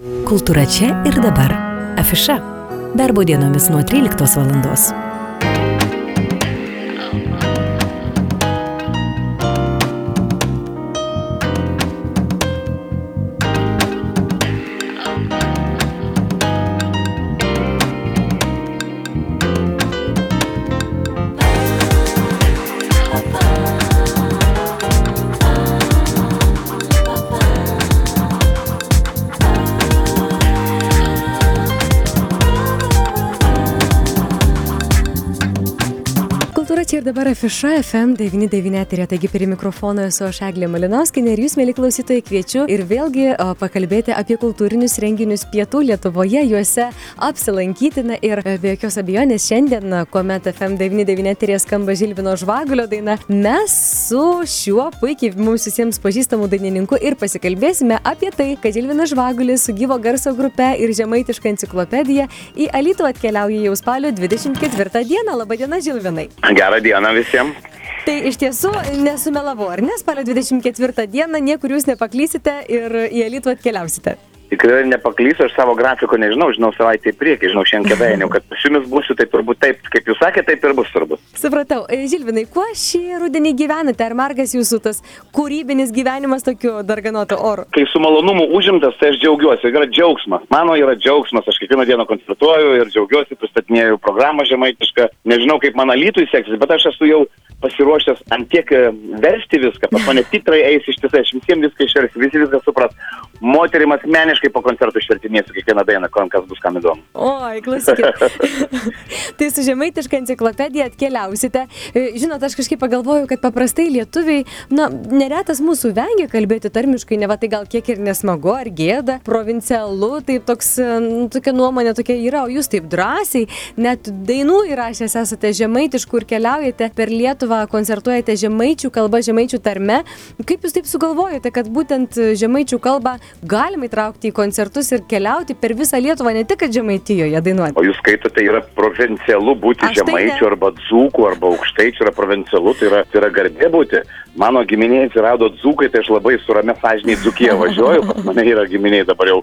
Kultūra čia ir dabar. Afiša. Darbo dienomis nuo 13 valandos. Čia ir dabar Afiša FM 99 eteryje, taigi prie mikrofono esu aš Eglė Malinauskienė ir jūs, mieli klausytojai, kviečiu ir vėlgi pakalbėti apie kultūrinius renginius pietų Lietuvoje, juose apsilankytina ir be jokios abejonės šiandien, kuomet FM 99 eteryje skamba Žilvino Žvagulio daina, mes su šiuo puikiai mums visiems pažįstamu dainininku ir pasikalbėsime apie tai, kad Žilvinas Žvagulis su gyvo garso grupe ir žemaitiška enciklopedija į Alytų atkeliauja jau spalio 24 dieną. Labadiena, Žilvinai. Gerą dieną visiems. Tai iš tiesų nesumelavau, ar ne? Spalio 24 dieną niekur jūs nepaklysite ir į Alytų atkeliausite. Tikrai nepaklysiu, aš savo grafiko nežinau, žinau savaitę į priekį, žinau šiandien kėdainių, kad su jumis būsiu, tai turbūt taip, kaip jūs sakėte, taip ir bus turbūt. Supratau. Žilvinai, kuo šį rudenį gyvenate? Ar margas jūsų tas kūrybinis gyvenimas tokiu darganotu oru? Kai su malonumu užimtas, tai aš džiaugiuosi, yra džiaugsmas. Mano yra džiaugsmas, aš kiekvieną dieną koncertuoju ir džiaugiuosi, pristatinėju programą žemaitišką. Nežinau, kaip man Alytui seksis, bet aš esu jau pasiruošęs ant tiek versti viską, pas mane titrai eis ištisai, aš visiems viską išversiu, visi viską supras. Moterim asmeniškai po koncertų išvertinėsiu kiekvieną dainą, kas bus kam įdomu. Oi, klausykit. Tai su žemaitiška enciklopedija atkeliausite. Žinot, aš kažkaip pagalvoju, kad paprastai lietuviai, neretas mūsų vengia kalbėti tarmiškai, ne va tai gal kiek ir nesmagu, ar gėda, provincialu, taip tokia nuomonė tokia yra, o jūs taip drąsiai, net dainų įrašęs esate žemaitiškų ir keliaujate per Lietuvą, koncertuojate žemaičių kalba, žemaičių tarme. Kaip jūs taip sugalvojate, kad būtent žemaičių kalbą galima įtraukti į koncertus ir keliauti per visą Lietuvą, ne tik kad Žemaitijoje dainuoti? O jūs skaitote, yra provincialu būti žemaičių arba dzūkų arba aukštaičių, yra provincialu, tai yra garbė būti. Mano giminiai atsirado dzūkai, tai aš labai su ramia sąžiniai Dzūkiją važiuoju, pas mane yra giminiai dabar jau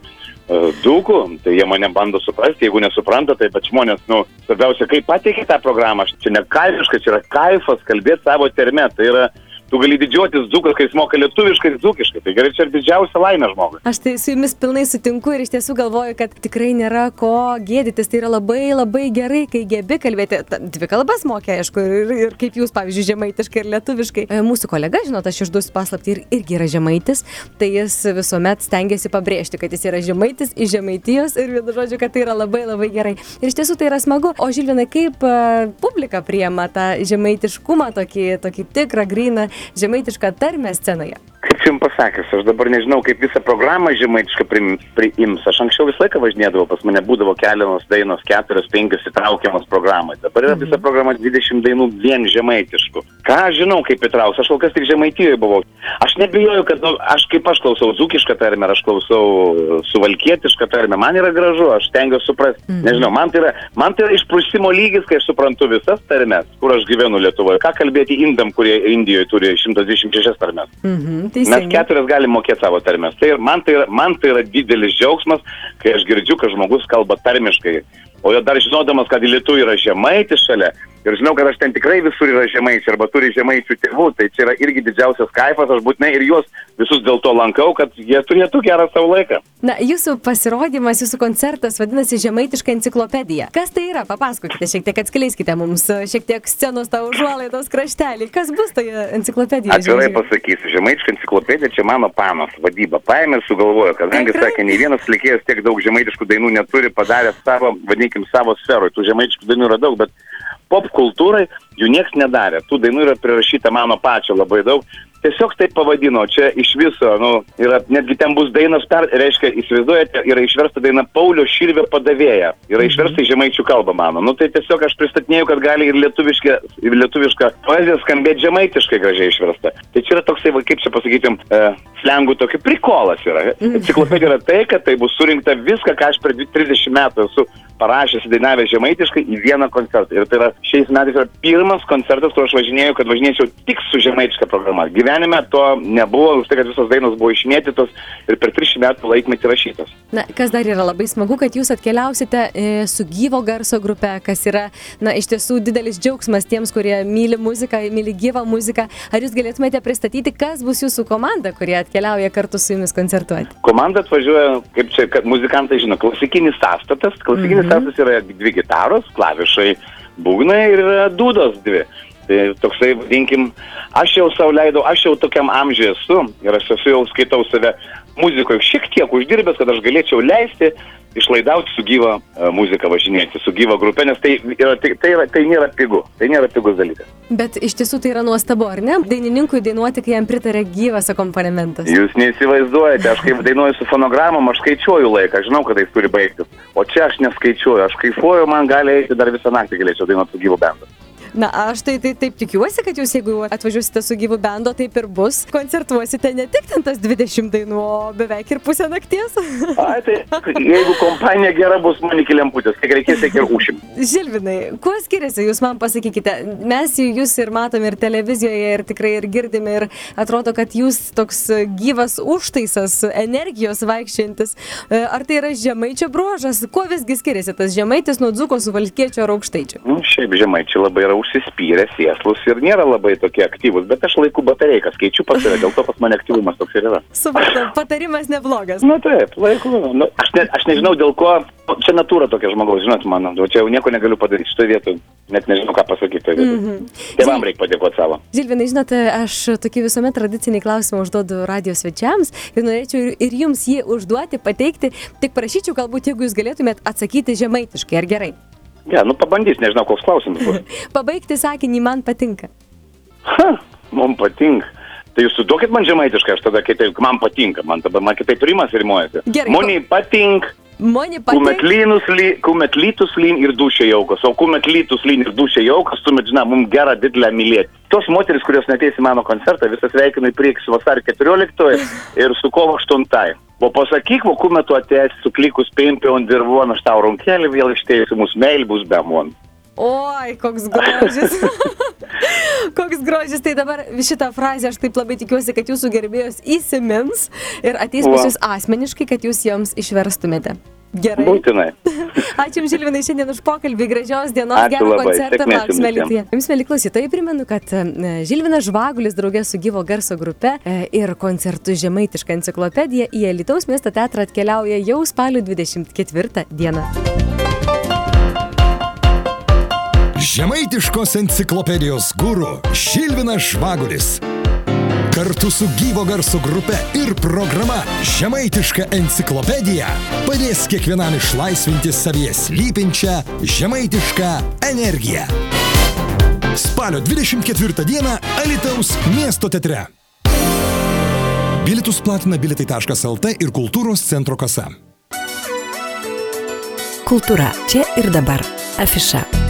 dzūkų, tai jie mane bando suprasti, jeigu nesupranta, tai bet žmonės, svarbiausia, kaip pateikia tą programą, čia ne kaifiškas, čia yra kaifas kalbėti savo terme, tai yra tu gali didžiuotis dzūkas, kai jis moka lietuviškai ir dzūkiškai. Tai gerai, čia ir didžiausia laimė žmogui. Aš tai su jumis pilnai sutinku ir iš tiesų galvoju, kad tikrai nėra ko gėdytis. Tai yra labai, labai gerai, kai gebi kalbėti. Dvi kalbas mokė, aišku, ir kaip jūs, pavyzdžiui, žemaitiškai ir lietuviškai. Mūsų kolega, žinot, aš išduosiu paslaptį, irgi yra žemaitis, tai jis visuomet stengiasi pabrėžti, kad jis yra žemaitis iš Žemaitijos ir vienu žodžiu, kad tai yra labai, labai gerai. Ir iš tiesų tai yra smagu. O Žilvinai, kaip publika priima tą žemaitiškumą, tokį tikrą, gryną žemaitišką tarmę scenoje? Kaip jums pasakęs, aš dabar nežinau, kaip visą programą žemaitišką priims. Aš anksčiau visą laiką važinėdavau, pas mane būdavo keliamos dainos, 4-5 įtraukiamos programai. Dabar yra visa programa 20 dainų vien žemaitiškų. Ką aš žinau, kaip įtrauks? Aš kol kas tik Žemaitijoje buvau. Aš nebijoju, kad aš klausau dzūkišką tarmę, aš klausau suvalkietišką tarmę. Man yra gražu, aš stengiuosi suprasti. Nežinau, man tai yra išprusimo lygis, kai aš suprantu visas tarmes, kur aš gyvenu Lietuvoje. Ką kalbėti indam, kurie Indijoje turi 126 tarmes. Mes 4 galim mokėti savo tarmes. Tai man tai yra didelis džiaugsmas, kai aš girdžiu, kad žmogus kalba tarmiškai. O jo dar žinodamas, kad į Lietuvą yra žemaitis šalia. Ir žinau, kad aš ten tikrai visur yra žemaičiai arba turi žemaičių tėvų. Tai čia yra irgi didžiausias kaifas. Aš būtinai ir juos visus dėl to lankau, kad jie turėtų gerą savo laiką. Na, jūsų pasirodymas, jūsų koncertas vadinasi Žemaitiška enciklopedija. Kas tai yra? Papasakokite šiek tiek, atskleiskite mums šiek tiek scenos tą užuolaidos kraštelį. Kas bus toje enciklopedijoje? Atvirai pasakysiu, Žemaitiška enciklopedija čia mano panos vadyba. Paėmė ir sugalvojo, kadangi sakė, nei vienas atlikėjas tiek daug žemaitiškų dainų neturi, padarė savo sferoje. Tų žemaitiškų dainų yra daug, bet pop kultūrai jų nieks nedarė. Tų dainų yra prirašyta mano pačio labai daug. Tiesiog taip pavadino, čia iš viso, yra, netgi ten bus dainos, reiškia, įsivaizduojate, yra išversta daina Paulio Širvio padavėja, yra išversta į žemaičių kalbą mano. Tai tiesiog aš pristatinėjau, kad gali ir lietuviška poezija skambėti žemaitiškai gražiai išversta. Tai čia yra toksai, kaip čia pasakytum, slengų tokį prikolas yra. Enciklopedija yra tai, kad tai bus surinkta viską, ką aš per 30 metų esu parašęs dainavęs žemaitiškai į vieną koncertą. Ir tai yra šiais metais yra pirmas koncertas, kur aš važinėjau, kad važinėčiau tik su žemaitiška programa. gyvenime to nebuvo, už tai, kad visos dainos buvo išmėtytos ir per 300 metų laikmetį rašytos. Na, kas dar yra labai smagu, kad jūs atkeliausite su gyvo garso grupe, kas yra, na, iš tiesų didelis džiaugsmas tiems, kurie myli muziką, myli gyvą muziką. Ar jūs galėtumėte pristatyti, kas bus jūsų komanda, kurie atkeliauja kartu su jumis koncertuoti? Komanda atvažiuoja, kaip čia, kad muzikantai žino, klasikinis sąstatas. Klasikinis sąstatas yra 2 gitaros, klavišai, būgnai ir dūdos 2. Tai toksai, vadinkim, aš jau tokiam amžiui esu ir aš jau skaitau save muzikoje šiek tiek uždirbęs, kad aš galėčiau leisti išlaidauti su gyva muzika važinėti, su gyva grupė, nes tai nėra pigu, tai nėra pigus dalykas. Bet iš tiesų tai yra nuostabu, ar ne? Dainininkui dainuoti, kai jam pritarė gyvas akompanimentas. Jūs neįsivaizduojate, aš kaip dainuoju su fonogramom, aš skaičiuoju laiką, žinau, kad tai turi baigtis, o čia aš neskaičiuoju, aš kaifuoju, man gali eiti dar visą naktį galėčiau dainuoti su gyvu bendu. Na, aš tai taip tikiuosi, kad jūs, jeigu atvažiuosite su gyvu bendo, taip ir bus. Koncertuosite ne tik ten tas 20 dainų, o beveik ir pusę nakties. Ai, tai jeigu kompanija gera bus, man iki lemputės, kiek reikės, tiek ir užim. Žilvinai, kuo skiriasi, jūs man pasakykite, mes jūs ir matome ir televizijoje, ir tikrai ir girdime, ir atrodo, kad jūs toks gyvas užtaisas, energijos vaikščiantis. Ar tai yra žemaičio bruožas? Kuo visgi skiriasi tas žemaitis nuo dzūko, suvalkiečio ar aukštaičio? Šiaip žemaičiai labai yra užsispyrę, sėslus ir nėra labai tokie aktyvus, bet aš laiku batareiką skaičiu pas save, dėl to pas mane aktyvumas toks ir yra. Supratau, patarimas neblogas. Na taip, laiku. Nu, aš nežinau dėl ko, čia natūra tokia žmogaus, žinot, mano, čia jau nieko negaliu padaryti šitoje vietoje, net nežinau ką pasakyti toje vietoje. Tėvam reikia padėkoti savo. Žilvinai, žinote, aš tokį visuomet tradicinį klausimą užduodu radio svečiams ir norėčiau ir jums jį užduoti, pateikti, tik prašyčiau galbūt, jeigu jūs galėtumėt atsakyti žemaitiškai, ar gerai? Ja, pabandys, nežinau, koks klausimas bus. Pabaigti sakinį, man patinka. Man patinka. Tai jūs suduokit man žemaitiškai, aš tada kitaip, man patinka, man kitaip rimas rimuojasi. Gerai. Moni patink. Moni patink. Kumet lytus lyn ir dušė jaukos, o kumet lytus lyn ir dušė jaukos, tuomet, žinau, mums gerą didelę mylėti. Tos moteris, kurios neteis į mano koncertą, visas sveikinu į priekį su vasario 14 ir su kovo 8. O pasakyk, kumet tu atėjęs suklikus pimpi ant dirvon, aš tau runkelį vėl ištėjusi, mūsų meil bus be mon. Oi, koks grožis. Koks grožis. Tai dabar šitą frazę aš taip labai tikiuosi, kad jūsų gerbėjos įsimins ir ateis pas jūs asmeniškai, kad jūs joms išverstumėte. Gerai. Būtinai. Ačiū Jums, Žilvinai, šiandien už pokalbį. Gražios dienos, gero koncerto ir lauksime Alytuje. Jums, mieli klausytojai, primenu, kad Žilvinas Žvagulis draugė su gyvo garso grupe ir koncertu Žemaitiška enciklopedija į Alytaus miesto teatrą atkeliauja jau spalio 24 dieną. Žemaitiškos enciklopedijos guru Žilvinas Žvagulis. Kartu su gyvo garso grupe ir programa Žemaitiška enciklopedija padės kiekvienam išlaisvinti savyje slypinčią žemaitišką energiją. Spalio 24 dieną Alytaus miesto teatre. Bilietus platina bilietai.lt ir kultūros centro kasa. Kultūra čia ir dabar. Afiša.